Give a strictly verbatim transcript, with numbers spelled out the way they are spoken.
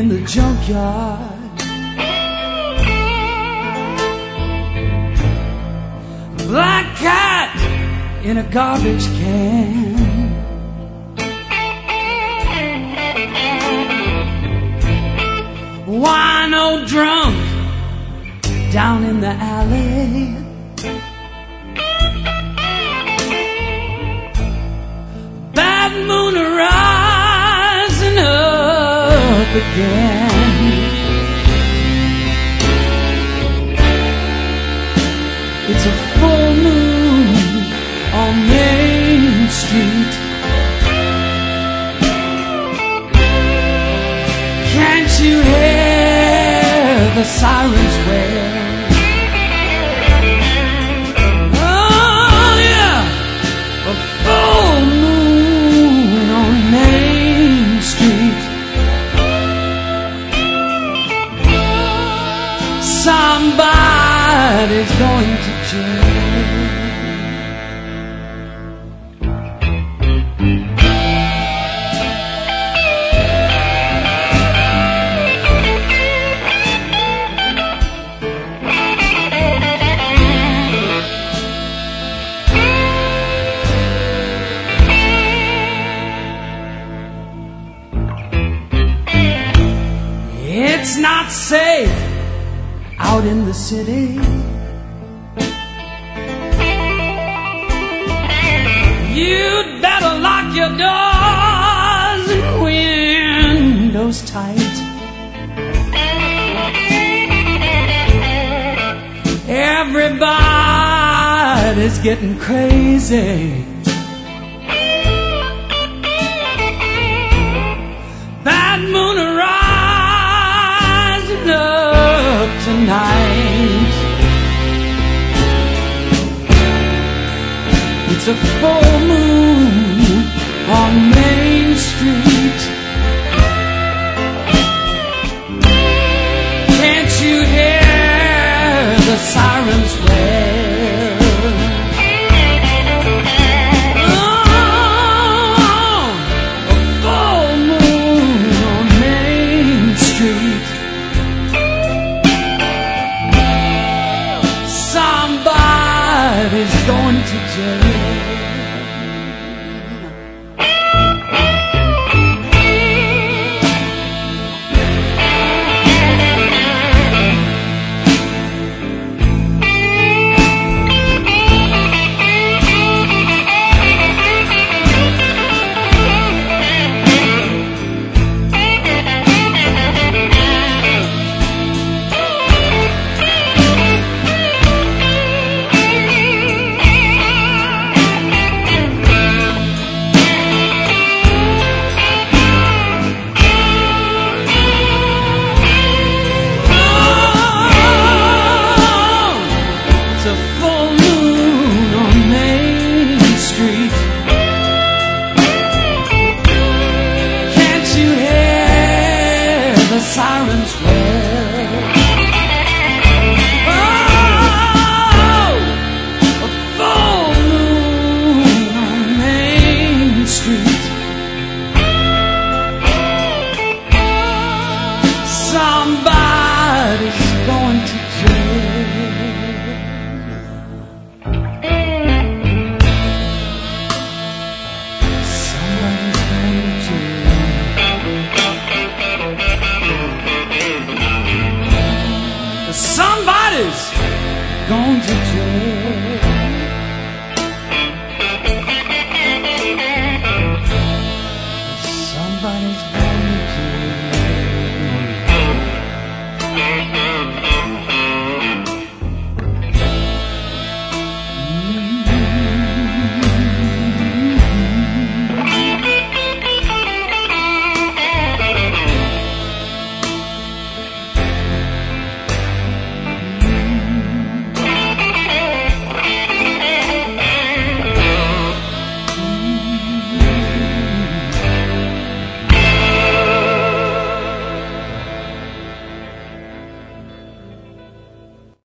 in the junkyard. Black cat in a garbage can. Wino drunk down in the alley. Bad moon rising up again. It's a full moon on Main Street. Can't you hear the sirens wail? Oh yeah, a full moon on Main Street. Somebody's going to jail. It's not safe out in the city. You'd better lock your doors and windows tight. Everybody's getting crazy. Bad moon rising up tonight. It's a full moon on Main Street. Can't you hear the sirens wail? Oh, a full moon on Main Street. Somebody's going to jail. Sirens wail. Oh, a full moon on Main Street. Somebody's going to jail. Somebody's going to jail. Somebody's going to jail.